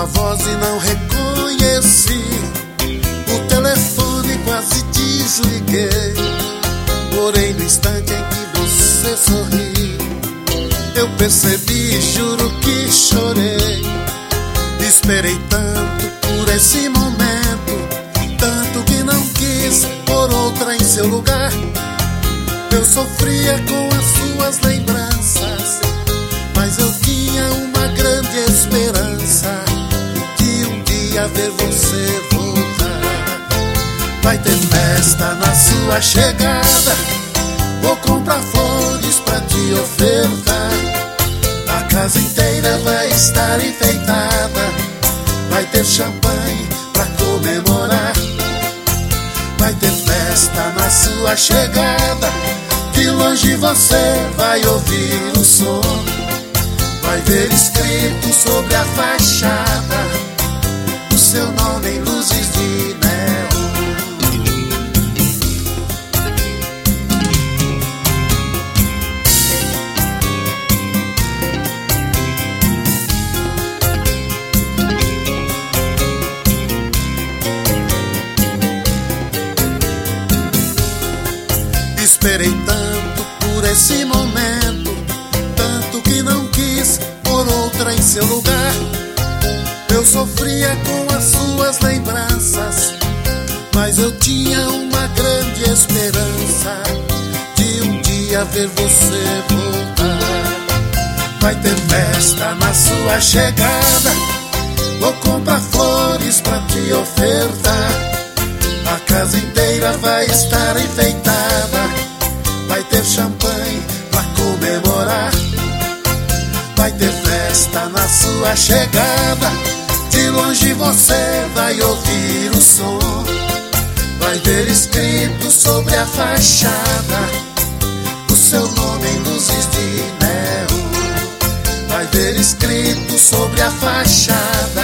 sua voz e não reconheci. O telefone quase desliguei, porém no instante em que você sorri, eu percebi, juro que chorei. Esperei tanto por esse momento, tanto que não quis por outra em seu lugar. Eu sofria com as suas lembranças, mas eu tinha uma grande esperança de um dia ver você voltar. Vai ter festa na sua chegada, vou comprar flores pra te ofertar. A casa inteira vai estar enfeitada, vai ter champanhe pra comemorar. Vai ter festa na sua chegada, de longe você vai ouvir o som. Vai ver escrito sobre a fachada o seu nome em luzes de neon. Esperei tanto por esse momento, tanto que não quis por outra em seu lugar. Eu sofria com as suas lembranças, mas eu tinha uma grande esperança de um dia ver você voltar. Vai ter festa na sua chegada, vou comprar flores pra te ofertar. A casa inteira vai estar enfeitada, vai ter champanhe pra comemorar. Vai ter festa na sua chegada, de longe você vai ouvir o som. Vai ver escrito sobre a fachada o seu nome em luzes de neon. Vai ver escrito sobre a fachada